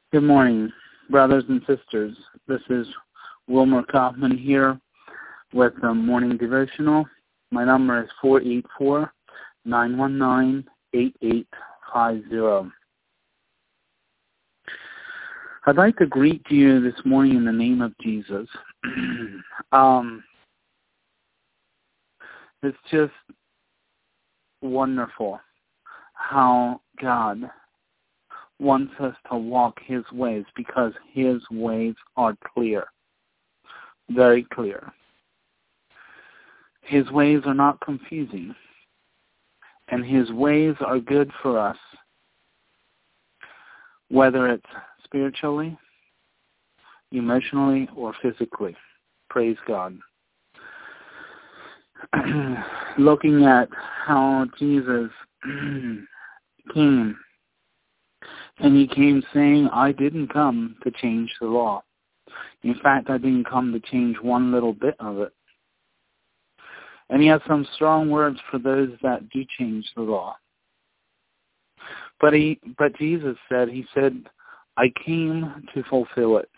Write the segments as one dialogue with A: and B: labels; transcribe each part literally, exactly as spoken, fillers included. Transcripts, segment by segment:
A: Good morning, brothers and sisters. This is Wilmer Kaufman here with the morning devotional. My number is four eight four, nine one nine, eight eight five zero. I'd like to greet you this morning in the name of Jesus. um, it's just wonderful how God wants us to walk his ways, because his ways are clear, very clear. His ways are not confusing, and his ways are good for us, whether it's spiritually, emotionally, or physically. Praise God. Looking at how Jesus came, and he came saying, I didn't come to change the law. In fact, I didn't come to change one little bit of it. And he has some strong words for those that do change the law. But he, but Jesus said, he said, I came to fulfill it.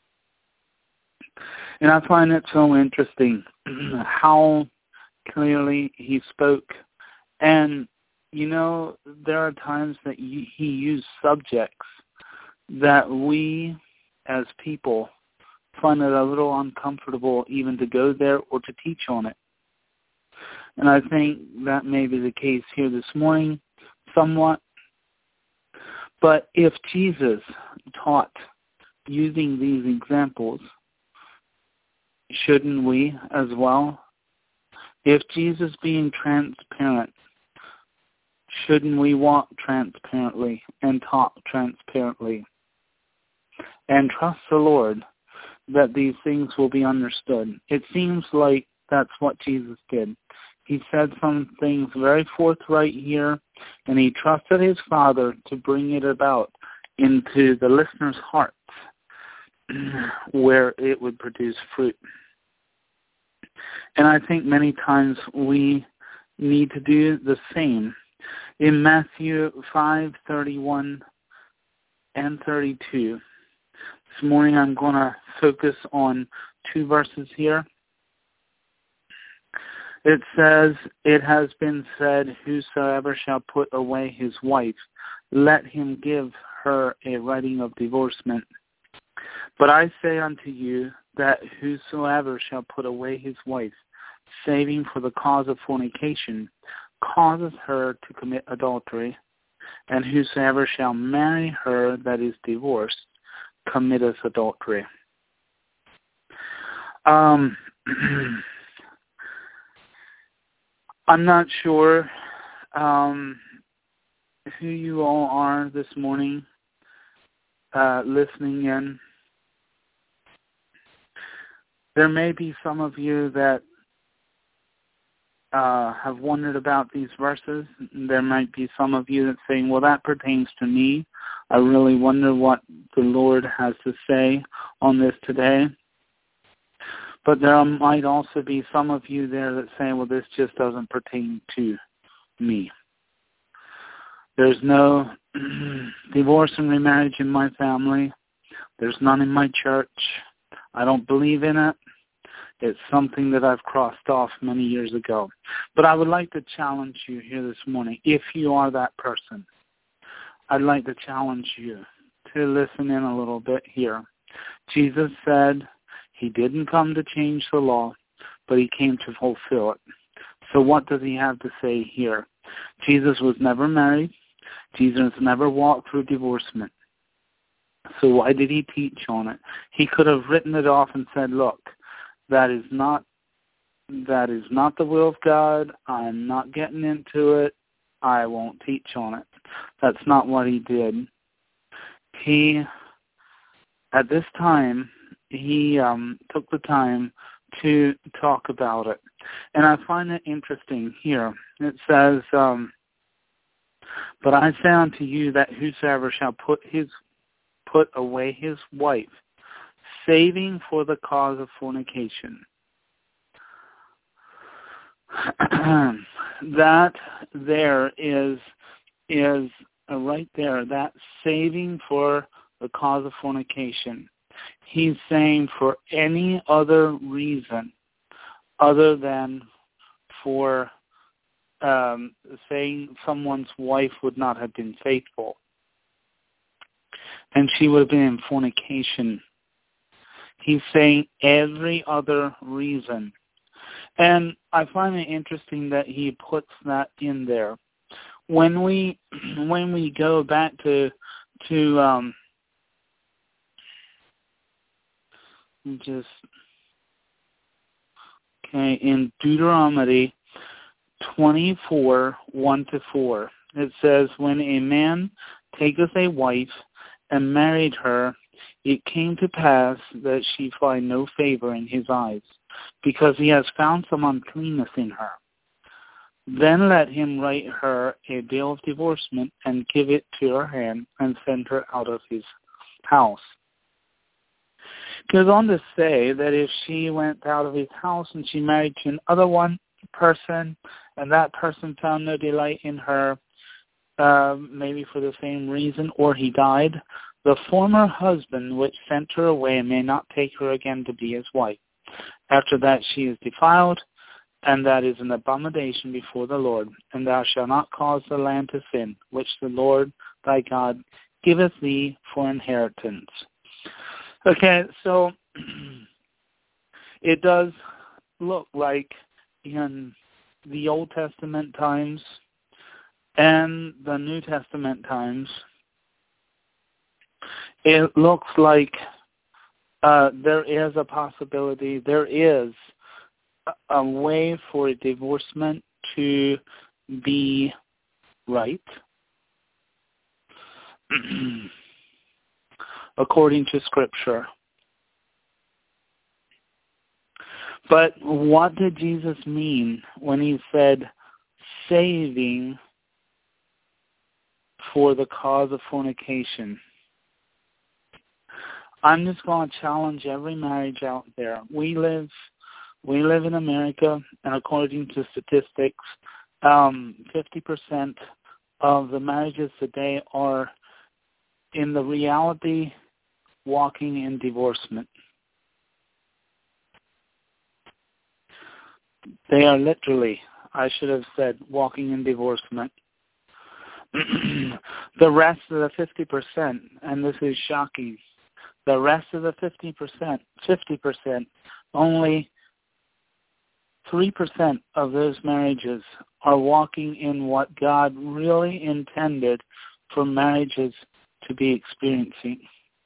A: And I find it so interesting how clearly he spoke. And you know, there are times that he used subjects that we as people find it a little uncomfortable even to go there or to teach on it. And I think that may be the case here this morning, somewhat. But if Jesus taught using these examples, shouldn't we as well? If Jesus being transparent, shouldn't we walk transparently and talk transparently and trust the Lord that these things will be understood? It seems like that's what Jesus did. He said some things very forthright here, and he trusted his Father to bring it about into the listeners' hearts where it would produce fruit. And I think many times we need to do the same. In Matthew five thirty-one and thirty-two, this morning I'm going to focus on two verses here. It says, it has been said, whosoever shall put away his wife, let him give her a writing of divorcement. But I say unto you that whosoever shall put away his wife, saving for the cause of fornication, causes her to commit adultery, and whosoever shall marry her that is divorced committeth adultery. Um, I'm not sure um, who you all are this morning uh, listening in. There may be some of you that Uh, have wondered about these verses. There might be some of you that saying, well, that pertains to me. I really wonder what the Lord has to say on this today. But there might also be some of you there that say, well, this just doesn't pertain to me. There's no divorce and remarriage in my family. There's none in my church. I don't believe in it. It's something that I've crossed off many years ago. But I would like to challenge you here this morning. If you are that person, I'd like to challenge you to listen in a little bit here. Jesus said he didn't come to change the law, but he came to fulfill it. So what does he have to say here? Jesus was never married. Jesus never walked through divorcement. So why did he teach on it? He could have written it off and said, look, That is not that is not the will of God. I'm not getting into it. I won't teach on it. That's not what he did. He, at this time, he um, took the time to talk about it. And I find it interesting here. It says, um, but I say unto you that whosoever shall put his put away his wife, saving for the cause of fornication. That there is is uh, right there, that saving for the cause of fornication. He's saying for any other reason other than for um, saying someone's wife would not have been faithful, and she would have been in fornication. He's saying every other reason. And I find it interesting that he puts that in there. When we when we go back to to um, just okay in Deuteronomy twenty-four, one to four, it says, when a man taketh a wife and married her, it came to pass that she find no favor in his eyes, because he has found some uncleanness in her. Then let him write her a bill of divorcement and give it to her hand and send her out of his house. It goes on to say that if she went out of his house and she married to another one person, and that person found no delight in her, uh, maybe for the same reason, or he died, the former husband which sent her away may not take her again to be his wife. After that she is defiled, and that is an abomination before the Lord. And thou shalt not cause the land to sin, which the Lord thy God giveth thee for inheritance. Okay, so it does look like in the Old Testament times and the New Testament times, it looks like uh, there is a possibility, there is a, a way for a divorcement to be right, according to Scripture. But what did Jesus mean when he said saving for the cause of fornication? I'm just going to challenge every marriage out there. We live, we live in America, and according to statistics, um, fifty percent of the marriages today are in the reality walking in divorcement. They are literally, I should have said, walking in divorcement. The rest of the fifty percent, and this is shocking, the rest of the fifty percent, fifty percent, only three percent of those marriages are walking in what God really intended for marriages to be experiencing.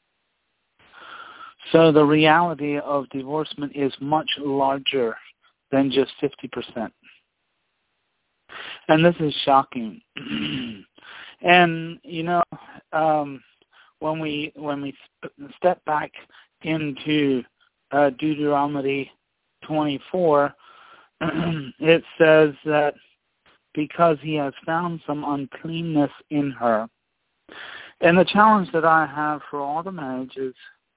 A: So the reality of divorcement is much larger than just fifty percent. And this is shocking. And, you know, um, when we when we step back into uh, Deuteronomy twenty-four, it says that because he has found some uncleanness in her. And the challenge that I have for all the marriages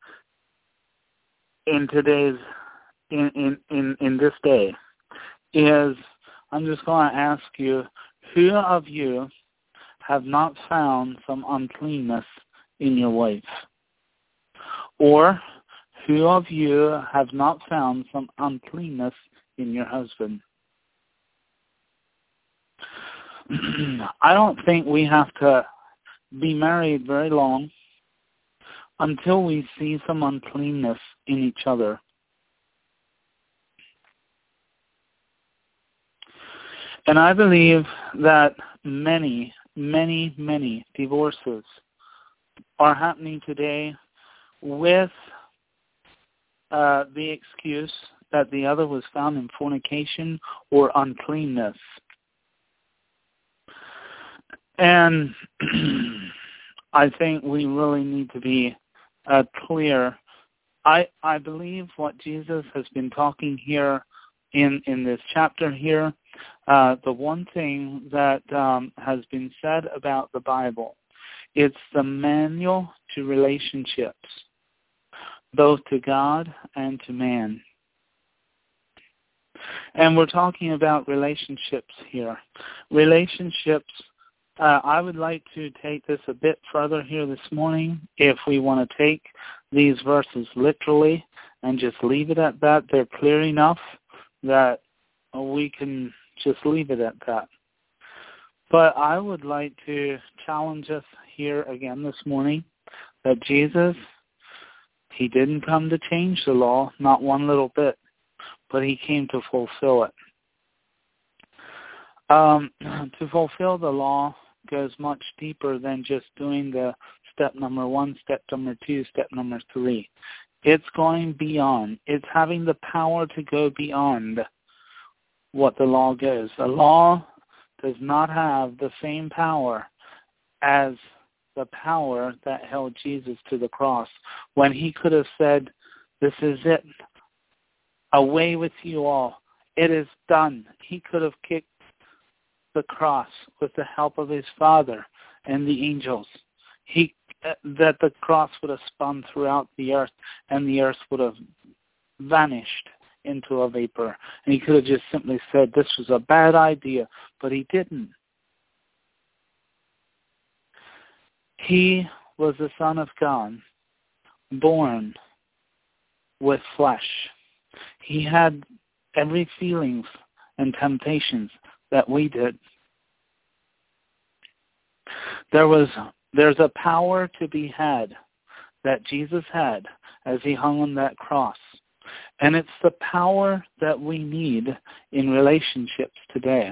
A: in today's, in, in, in, in this day, is I'm just going to ask you, who of you have not found some uncleanness in your wife? Or who of you have not found some uncleanness in your husband? I don't think we have to be married very long until we see some uncleanness in each other. And I believe that many, many, many divorces are happening today with uh, the excuse that the other was found in fornication or uncleanness. And I think we really need to be uh, clear. I I believe what Jesus has been talking here in, in this chapter here, uh, the one thing that um, has been said about the Bible, it's the manual to relationships, both to God and to man. And we're talking about relationships here. Relationships uh, I would like to take this a bit further here this morning. If we want to take these verses literally and just leave it at that, they're clear enough that we can just leave it at that. But I would like to challenge us here again this morning that Jesus, he didn't come to change the law, not one little bit, but he came to fulfill it. Um, to fulfill the law goes much deeper than just doing the step number one, step number two, step number three. It's going beyond. It's having the power to go beyond what the law goes. The law does not have the same power as the power that held Jesus to the cross, when he could have said, this is it, away with you all, it is done. He could have kicked the cross with the help of his Father and the angels. He that the cross would have spun throughout the earth, and the earth would have vanished into a vapor. And he could have just simply said, this was a bad idea, but he didn't. He was the Son of God, born with flesh. He had every feelings and temptations that we did. There was there's a power to be had that Jesus had as he hung on that cross. And it's the power that we need in relationships today.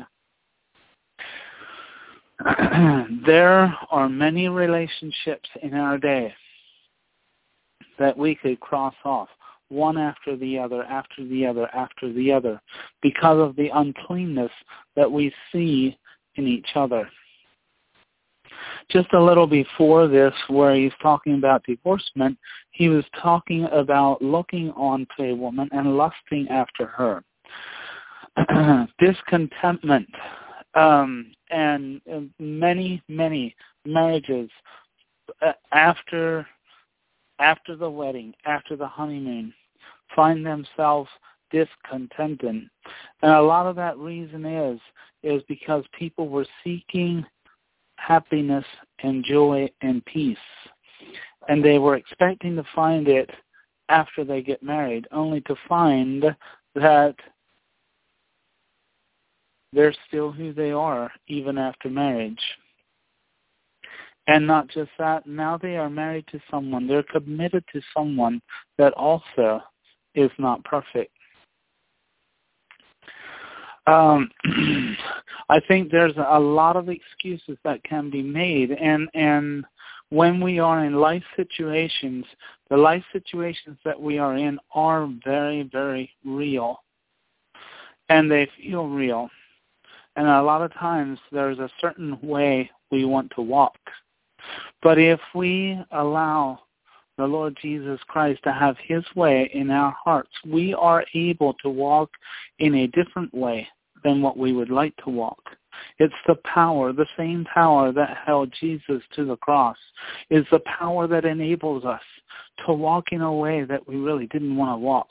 A: There are many relationships in our day that we could cross off, one after the other, after the other, after the other, because of the uncleanness that we see in each other. Just a little before this, where he's talking about divorcement, he was talking about looking on to a woman and lusting after her. Discontentment. Um, and many, many marriages after after the wedding, after the honeymoon, find themselves discontented. And a lot of that reason is, is because people were seeking happiness and joy and peace. And they were expecting to find it after they get married, only to find that they're still who they are even after marriage. And not just that, now they are married to someone. They're committed to someone that also is not perfect. Um, I think there's a lot of excuses that can be made. And, and when we are in life situations, the life situations that we are in are very, very real. And they feel real. And a lot of times there's a certain way we want to walk. But if we allow the Lord Jesus Christ to have his way in our hearts, we are able to walk in a different way than what we would like to walk. It's the power, the same power that held Jesus to the cross, is the power that enables us to walk in a way that we really didn't want to walk.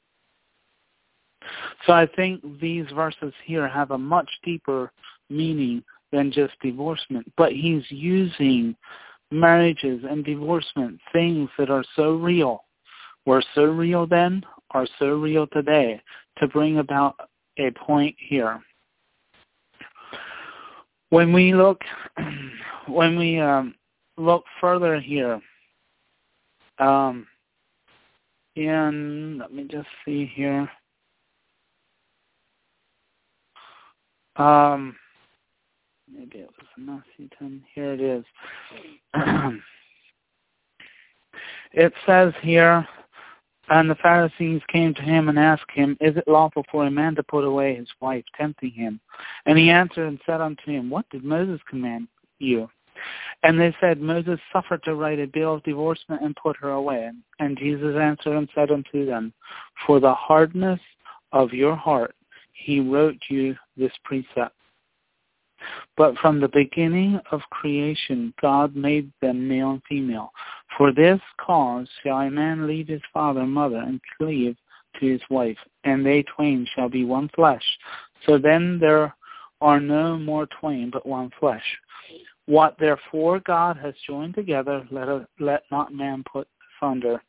A: So I think these verses here have a much deeper meaning than just divorcement. But he's using marriages and divorcement, things that are so real, were so real then, are so real today, to bring about a point here. When we look, when we um, look further here, um, in, let me just see here. Um, maybe it was Matthew ten. Here it is. It says here, and the Pharisees came to him and asked him, is it lawful for a man to put away his wife, tempting him? And he answered and said unto him, what did Moses command you? And they said, Moses suffered to write a bill of divorcement and put her away. And Jesus answered and said unto them, for the hardness of your heart he wrote you this precept. But from the beginning of creation, God made them male and female. For this cause shall a man leave his father and mother and cleave to his wife, and they twain shall be one flesh. So then there are no more twain, but one flesh. What therefore God has joined together, let, a, let not man put asunder.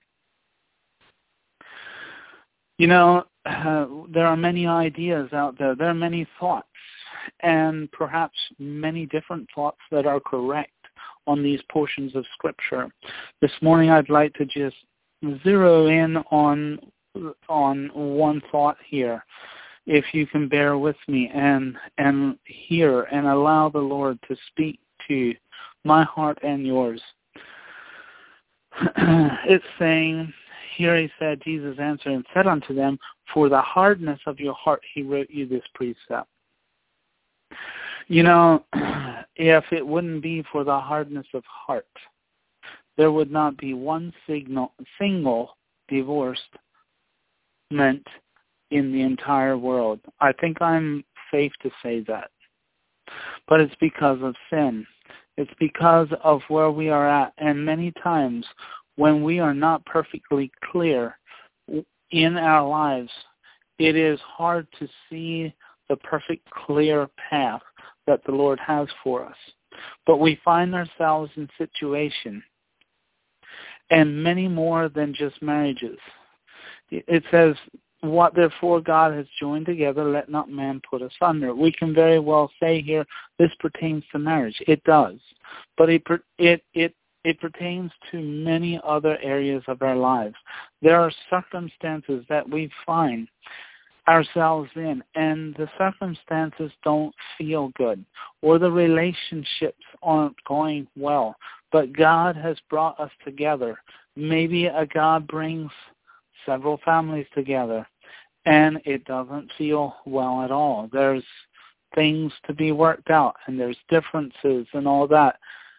A: You know, uh, there are many ideas out there. There are many thoughts, and perhaps many different thoughts that are correct on these portions of Scripture. This morning I'd like to just zero in on on one thought here, if you can bear with me and and hear and allow the Lord to speak to my heart and yours. It's saying, here he said, Jesus answered and said unto them, for the hardness of your heart he wrote you this precept. You know, if it wouldn't be for the hardness of heart, there would not be one signal, single divorce meant in the entire world. I think I'm safe to say that. But it's because of sin. It's because of where we are at. And many times when we are not perfectly clear in our lives, it is hard to see the perfect clear path that the Lord has for us. But we find ourselves in situations, and many more than just marriages. It says, what therefore God has joined together, let not man put asunder. We can very well say here, this pertains to marriage. It does. But it it it it pertains to many other areas of our lives. There are circumstances that we find ourselves in, and the circumstances don't feel good, or the relationships aren't going well, but God has brought us together. Maybe a God brings several families together, and it doesn't feel well at all. There's things to be worked out, and there's differences and all that.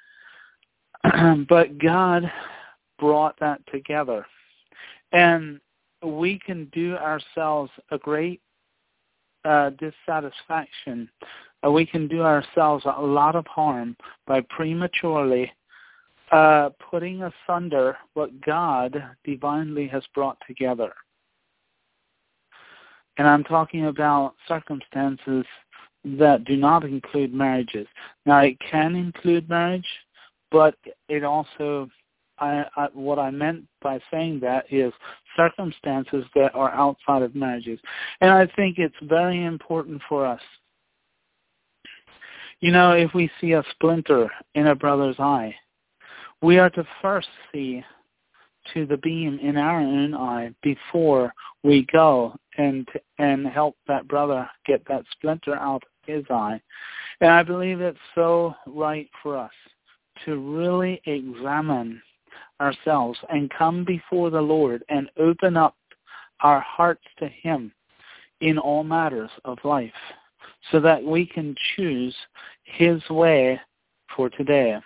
A: But God brought that together. And we can do ourselves a great uh, dissatisfaction. Uh, we can do ourselves a lot of harm by prematurely uh, putting asunder what God divinely has brought together. And I'm talking about circumstances that do not include marriages. Now, it can include marriage, but it also, I, I, what I meant by saying that is circumstances that are outside of marriages. And I think it's very important for us. You know, if we see a splinter in a brother's eye, we are to first see to the beam in our own eye before we go and and help that brother get that splinter out of his eye. And I believe it's so right for us to really examine ourselves and come before the Lord and open up our hearts to Him in all matters of life so that we can choose His way for today.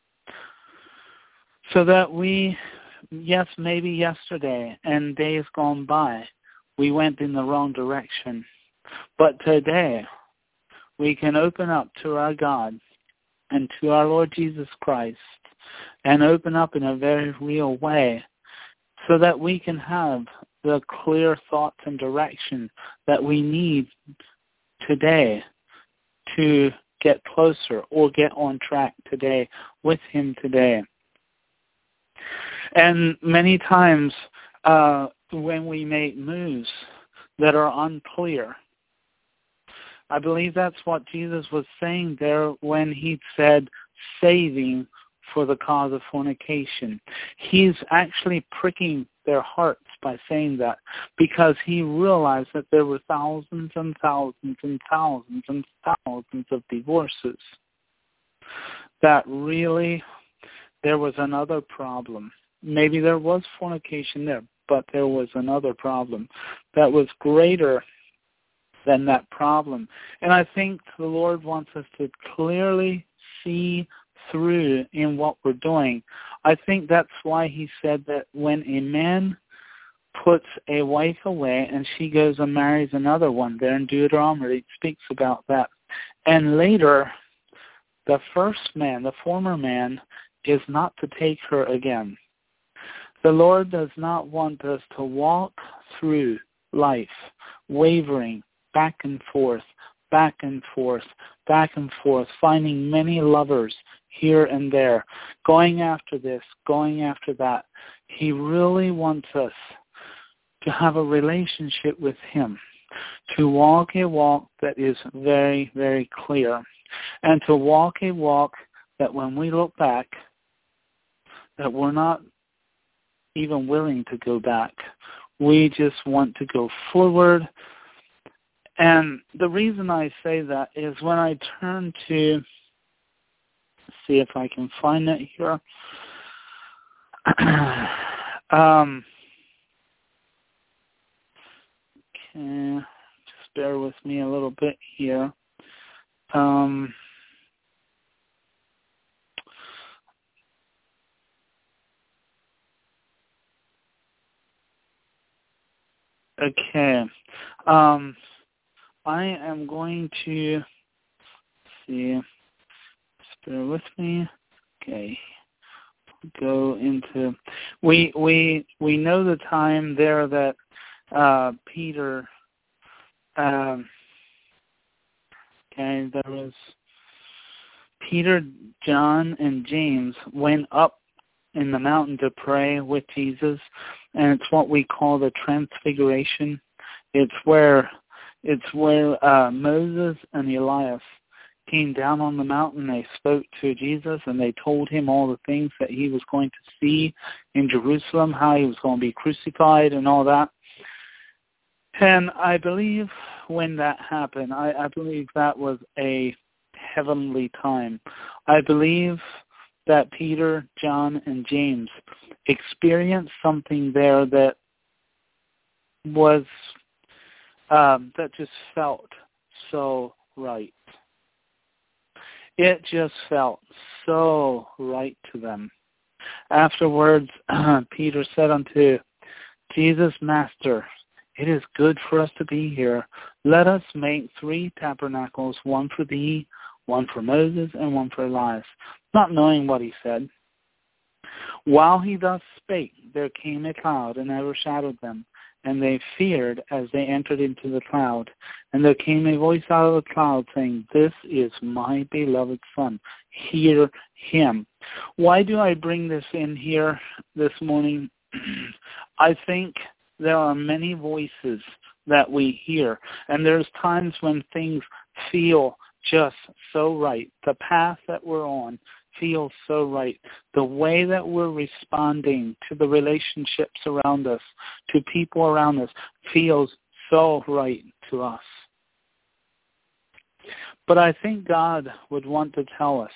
A: So that we, yes, maybe yesterday and days gone by, we went in the wrong direction. But today, we can open up to our God and to our Lord Jesus Christ and open up in a very real way so that we can have the clear thoughts and direction that we need today to get closer or get on track today with Him today. And many times uh, when we make moves that are unclear, I believe that's what Jesus was saying there when He said saving for the cause of fornication. He's actually pricking their hearts by saying that because He realized that there were thousands and thousands and thousands and thousands of divorces. That really there was another problem. Maybe there was fornication there, but there was another problem that was greater than that problem. And I think the Lord wants us to clearly see through in what we're doing. I think that's why He said that when a man puts a wife away and she goes and marries another one, there in Deuteronomy it speaks about that. And later, the first man, the former man, is not to take her again. The Lord does not want us to walk through life wavering back and forth, back and forth, back and forth, finding many lovers here and there, going after this, going after that. He really wants us to have a relationship with him, to walk a walk that is very, very clear, and to walk a walk that when we look back, that we're not even willing to go back. We just want to go forward. And the reason I say that is when I turn to, see if I can find it here. um, okay, just bear with me a little bit here. Um, okay. Um, I am going to see. Just bear with me. Okay. Go into. We we we know the time there that uh, Peter. Um, okay, there was Peter, John, and James went up in the mountain to pray with Jesus, and it's what we call the Transfiguration. It's where it's where uh, Moses and Elias came down on the mountain. They spoke to Jesus, and they told him all the things that he was going to see in Jerusalem, how he was going to be crucified and all that. And I believe when that happened, I, I believe that was a heavenly time. I believe that Peter, John, and James experienced something there that was, um, that just felt so right. It just felt so right to them. Afterwards, uh, Peter said unto Jesus, Master, it is good for us to be here. Let us make three tabernacles, one for thee, one for Moses, and one for Elias, not knowing what he said. While he thus spake, there came a cloud and overshadowed them, and they feared as they entered into the cloud. And there came a voice out of the cloud saying, This is my beloved Son. Hear him. Why do I bring this in here this morning? I think there are many voices that we hear, and there's times when things feel just so right. The path that we're on feels so right. The way that we're responding to the relationships around us, to people around us, feels so right to us. But I think God would want to tell us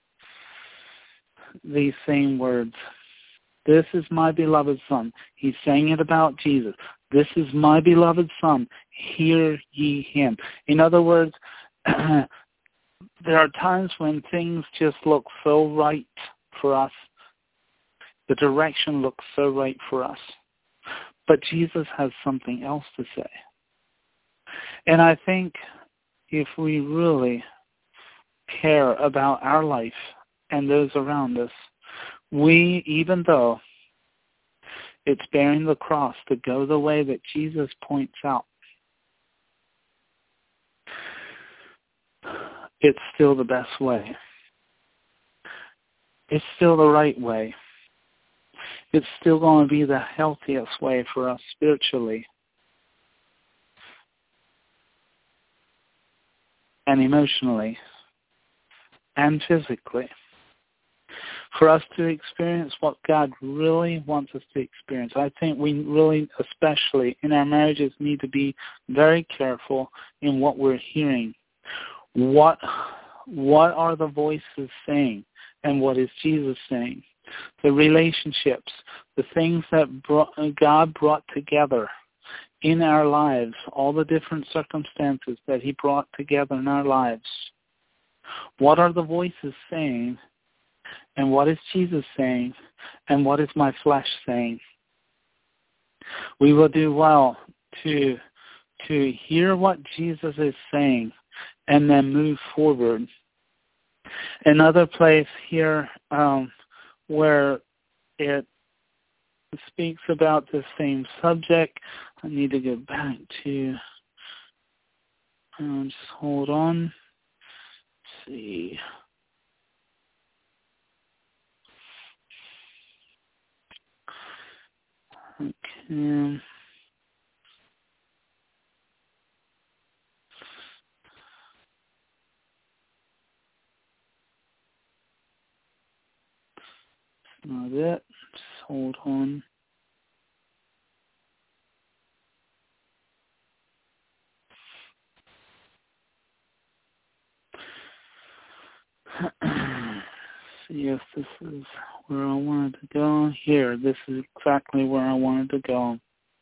A: these same words. This is my beloved Son. He's saying it about Jesus. This is my beloved Son. Hear ye him. In other words, there are times when things just look so right for us. The direction looks so right for us. But Jesus has something else to say. And I think if we really care about our life and those around us, we, even though it's bearing the cross to go the way that Jesus points out, it's still the best way. It's still the right way. It's still going to be the healthiest way for us spiritually and emotionally and physically. For us to experience what God really wants us to experience. I think we really, especially in our marriages, need to be very careful in what we're hearing. What what are the voices saying, and what is Jesus saying? The relationships, the things that brought, God brought together in our lives, all the different circumstances that he brought together in our lives. What are the voices saying, and what is Jesus saying, and what is my flesh saying? We will do well to to hear what Jesus is saying and then move forward. Another place here um, where it speaks about the same subject, I need to go back to, um, just hold on, let's see. Okay. Not it. Just hold on. See if this is where I wanted to go. Here, this is exactly where I wanted to go.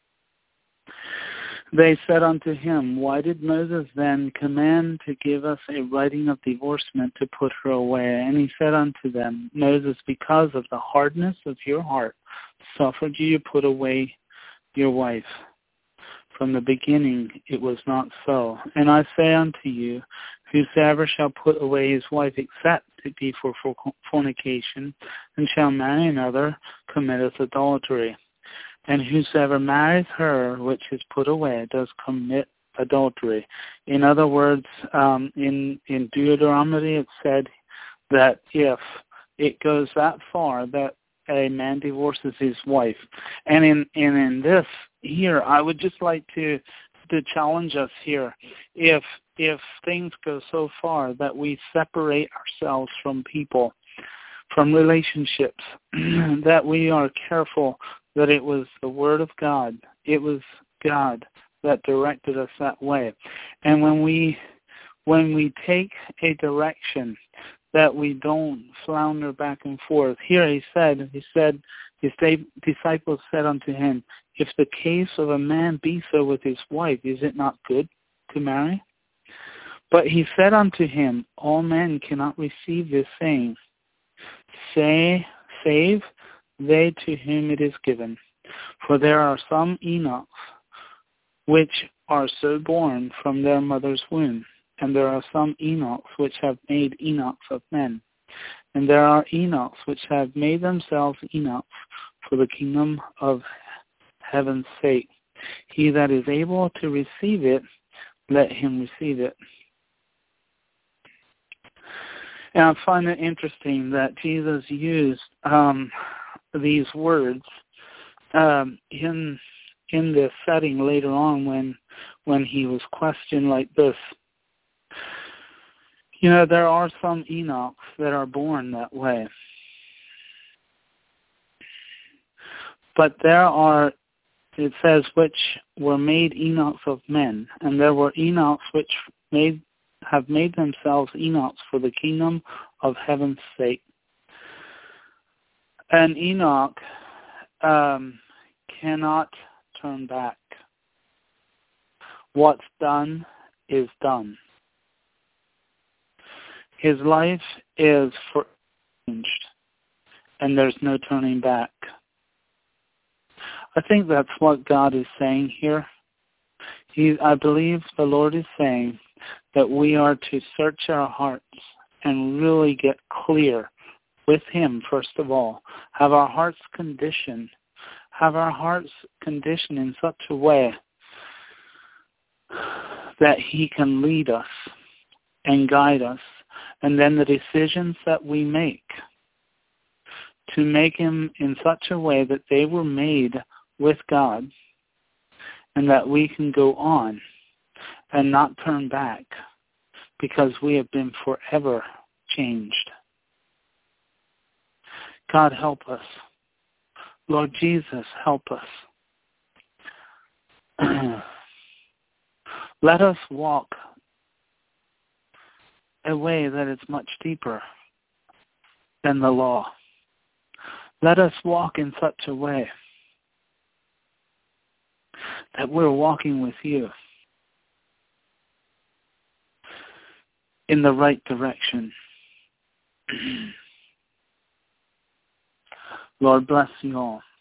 A: They said unto him, Why did Moses then command to give us a writing of divorcement to put her away? And he said unto them, Moses, because of the hardness of your heart, suffered you to put away your wife. From the beginning it was not so. And I say unto you, whosoever shall put away his wife except it be for fornication, and shall marry another, committeth adultery. And whosoever marries her which is put away does commit adultery. In other words, um, in, in Deuteronomy it said that if it goes that far that a man divorces his wife. And in, and in this here, I would just like to to challenge us here. If if things go so far that we separate ourselves from people, from relationships, that we are careful that it was the Word of God, it was God that directed us that way. And when we when we take a direction, that we don't flounder back and forth. Here he said, he said, his disciples said unto him, If the case of a man be so with his wife, is it not good to marry? But he said unto him, All men cannot receive this saying, say, save they to whom it is given. For there are some Enochs which are so born from their mother's womb, and there are some Enochs which have made Enochs of men, and there are Enochs which have made themselves Enochs for the kingdom of heaven's sake. He that is able to receive it, let him receive it. And I find it interesting that Jesus used um, these words um, in in this setting later on when when he was questioned like this. You know, there are some Enochs that are born that way. But there are, it says, which were made Enochs of men, and there were Enochs which made have made themselves Enochs for the kingdom of heaven's sake. And Enoch um, cannot turn back. What's done is done. His life is for changed, and there's no turning back. I think that's what God is saying here. He, I believe the Lord is saying that we are to search our hearts and really get clear with Him, first of all. Have our hearts conditioned. Have our hearts conditioned in such a way that He can lead us and guide us. And then the decisions that we make, to make them in such a way that they were made with God, and that we can go on and not turn back, because we have been forever changed. God, help us. Lord Jesus, help us. Let us walk a way that is much deeper than the law. Let us walk in such a way that we're walking with you in the right direction. Lord, bless you all.